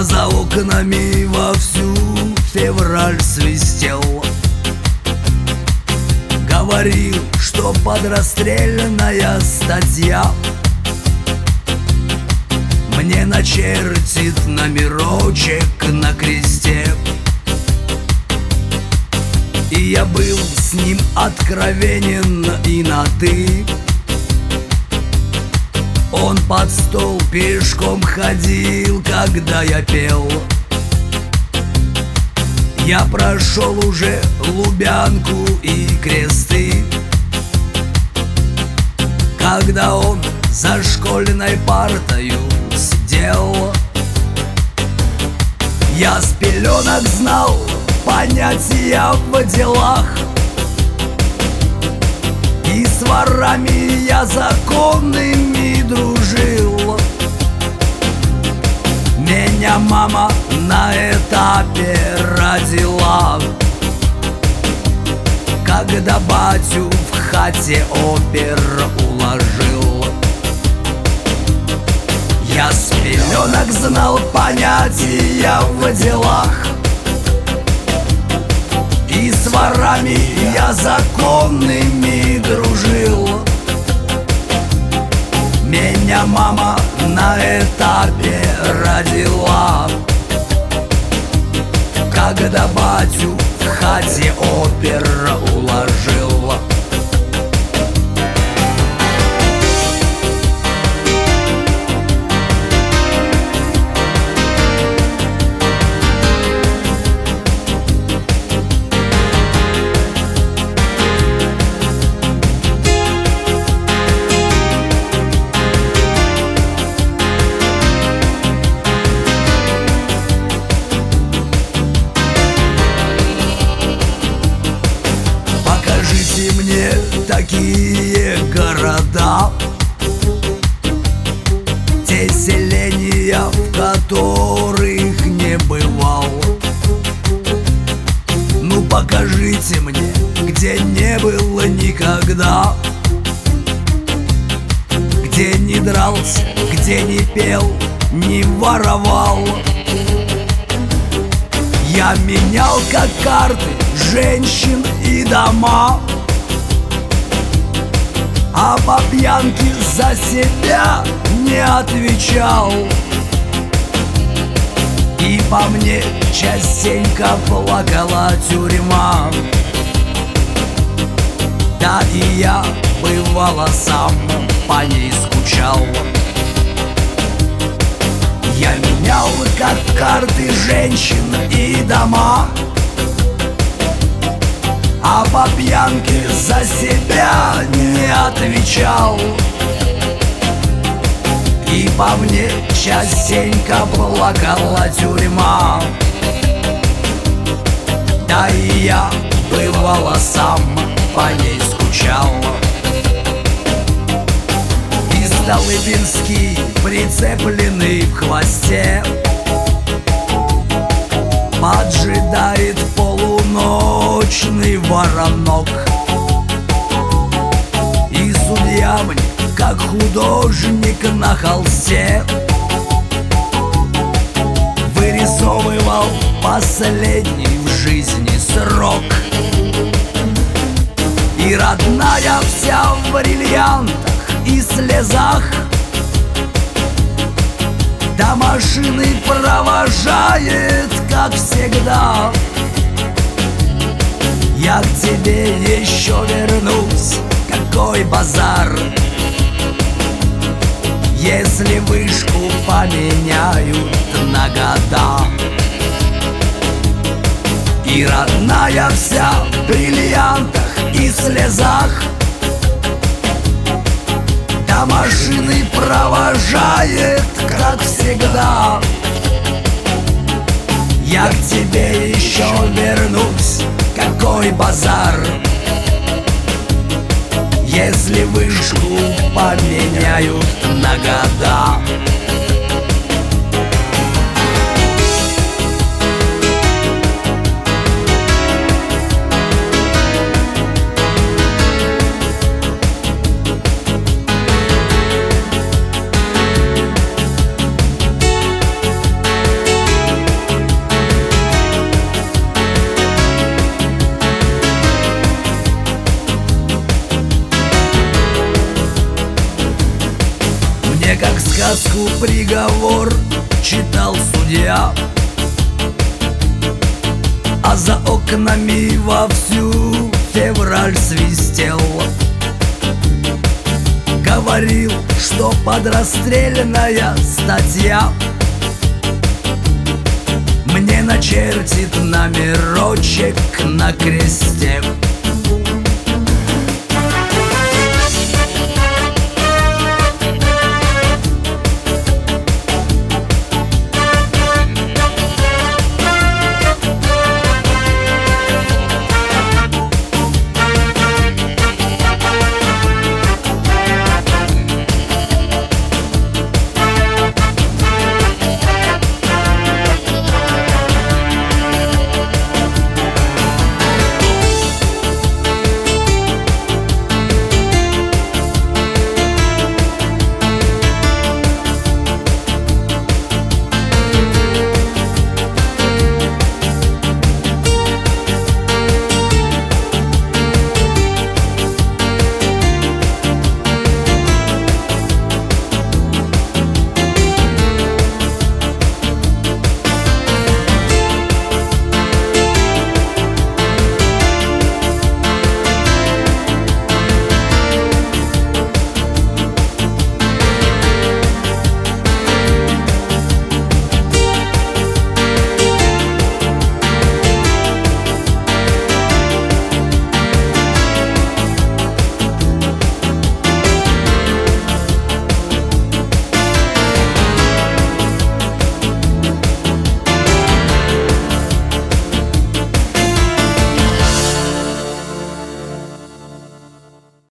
за окнами вовсю февраль свистел. Говорил, что подрастрельная статья мне начертит номерочек на кресте. И я был с ним откровенен и на «ты». Он под стол пешком ходил, когда я пел. Я прошел уже Лубянку и Кресты, когда он за школьной партою сидел. Я с пеленок знал понятия в делах, и с ворами я законными дружил. Меня мама на этапе родила, когда батю в хате опер уложил. Я с пеленок знал понятия в делах, и с ворами я законными дружил. Меня мама на этапе родила, когда батю в хате опер уложил. Покажите мне такие города, те селения, в которых не бывал. Ну покажите мне, где не было никогда, где не дрался, где не пел, не воровал. Я менял как карты женщин и дома, а по пьянке за себя не отвечал. И по мне частенько плакала тюрьма. Да и я бывало сам по ней скучал. Я менял как карты женщин и дома, а по пьянке за себя не отвечал. И по мне частенько плакала тюрьма. Да и я бывало сам по ней скучал. И Столыпинский, прицепленный в хвосте, поджидает полуночный воронок. И судья мне, как художник на холсте, вырисовывал последний в жизни срок. И родная вся в бриллиантах и слезах, до машины провожает, как всегда. Я к тебе еще вернусь, какой базар, если вышку поменяют на года. И родная вся в бриллиантах и слезах, до машины провожает, как всегда. Я к тебе еще вернусь, какой базар, если вышку поменяют на года. сказку приговор читал судья, а за окнами вовсю февраль свистел. Говорил, что подрастрельная статья мне начертит номерочек на кресте.